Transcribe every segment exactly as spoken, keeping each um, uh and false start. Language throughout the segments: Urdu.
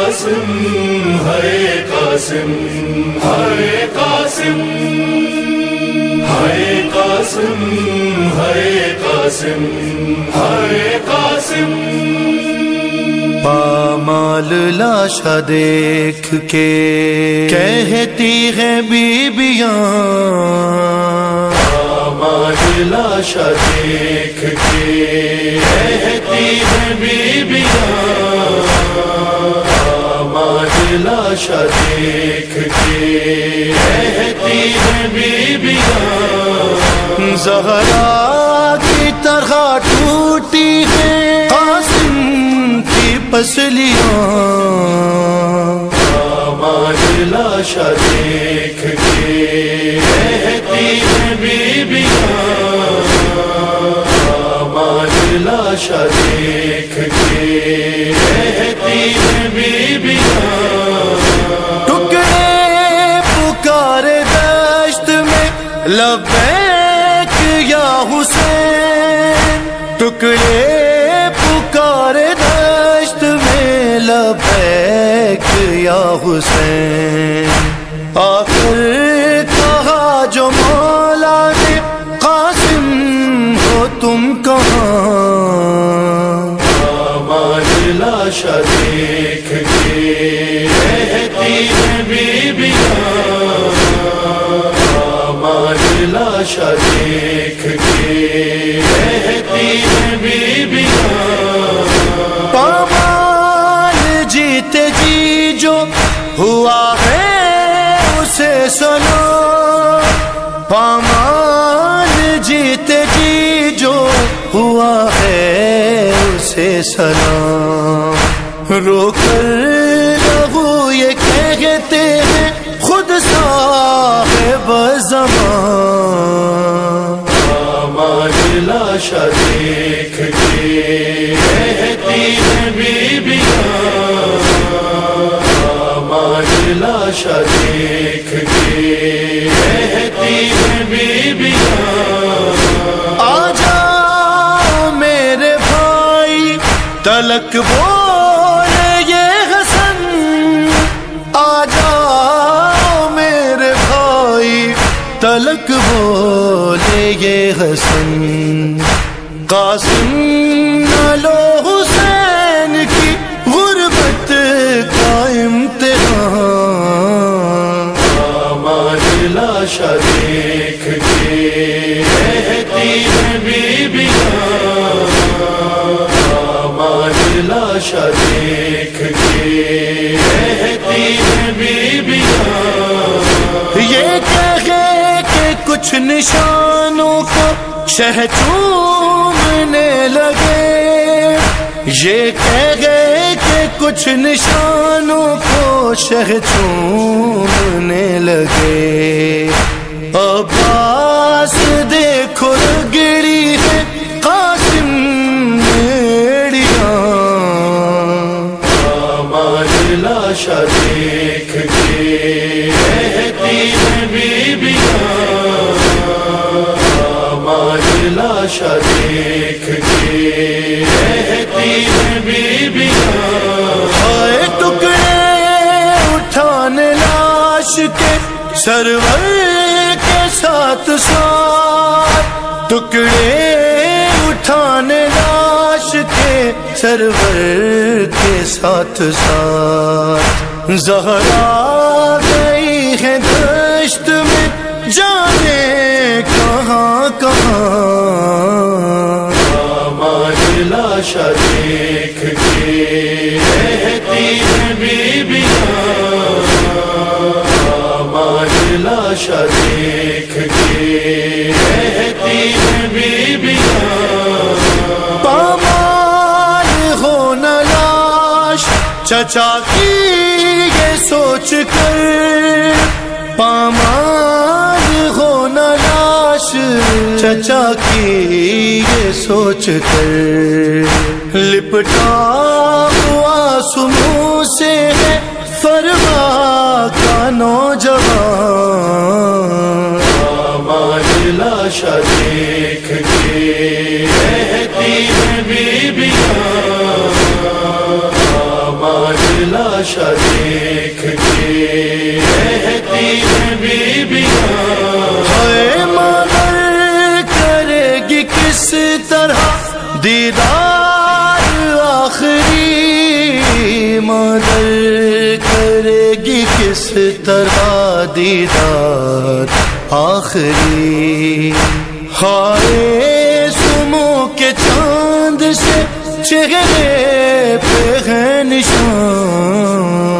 قاسم ہے قاسم ہے قاسم ہے قاسم ہے قاسم ہے قاسم پامال لاشا دیکھ کے کہتی ہیں بیبیاں، پامال لاشا دیکھ کے کہتی ہیں بیبیاں، پامال لاشا دیکھ کے کہتی ہیں بیبیاں، زہرا کی طرح ٹوٹی ہے قاسم کی پسلیاں، پامال لاشا دیکھ کے کہتی ہیں بیبیاں، پامال لاشا دیکھ کے کہتی ہیں بیبیاں، ٹکڑے پکارے دشت میں لبیک یا حسین، ٹکڑے پکارے دشت میں لبیک یا حسین، آخر کہا جو مولا نے قاسم ہو تم کہاں، پامال لاشا دیکھ کے کہتی ہیں بیبیاں، پامال لاشا دیکھ کے کہتی ہیں بیبیاں، پامال جیتے جی جو ہوا ہے اسے سنو، پامال جیتے جی جو ہوا ہے اسے سلام، رو کر لہو یہ کہتے ہیں خود صاحب زمان، پامال لاشا دیکھ کے کہتی ہیں بیبیاں، پامال لاشا دیکھ کے کہتی ہیں بیبیاں، آ جاؤ میرے بھائی تلک بولے یہ حسن، آ جاؤ میرے بھائی تلک بولے یہ حسن، قاسم نہ لو حسین کی غربت کا امتحان، پامال لاشا دیکھ کے کہتی ہیں بیبیاں، پامال لاشا دیکھ کے کہتی ہیں بیبیاں، یہ کہے کہ کچھ نشانوں کو شہ چومنے لگے، یہ کہے کہ کچھ نشانوں کو شہ چومنے لگے، عباس دیکھو گری ہے قاسم میڑیاں، پامال لاشا دیکھ کے کہتی ہیں بیبیاں، پامال لاشا دیکھ کے کہتی ہیں بیبیاں، ہائے ٹکڑے اٹھانے لاش کے سرور کے ساتھ ساتھ، ٹکڑے اٹھانے لاش کے سرور کے ساتھ ساتھ، زہرا گئی ہے دشت میں جانے کہاں کہاں، پامال لاشا دیکھ کے کہتی ہیں بیبیاں، پامال لاشا دیکھ کے کہتی ہیں بیبیاں، پامال ہو نہ لاش چچا کی یہ سوچ کر، پامال ہو نہ لاش چچا کی یہ سوچ کر، لپٹا ہوا سمو سے ہے فرما کا نوجوان، پامال لاشا دیکھ کے کہتی ہیں بیبیاں، لاشا دیکھ کے کہتی ہیں بیبیاں، ہائے مادر کرے گی کس طرح دیدار آخری، مادر کرے گی کس طرح دیدار آخری، ہائے سمو کے چاند سے چہرے پہ ہے نشان،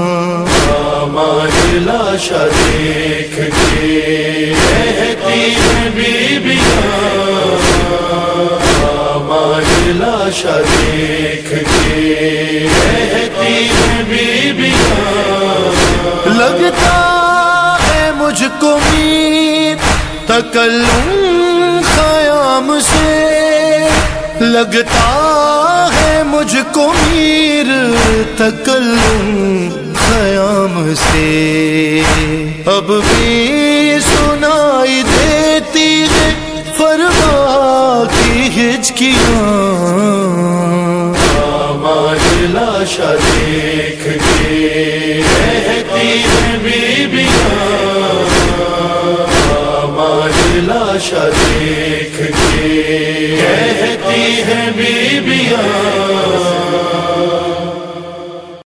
آماج لاشا دیکھ کے کہتی ہیں بیبیاں، آماج لاشا دیکھ کے کہتی ہیں بیبیاں، لگتا ہے مجھ کو میر تکلم خیام سے، لگتا ہے مجھ کو میر تکلم خیام سے، اب بھی سنائی دیتی ہے فرما کی ہچکیاں، آماج لاشا دیکھ کے کہتی ہیں بیبیاں، آماج لاشا دیکھ کے کہتی ہیں بیبیاں۔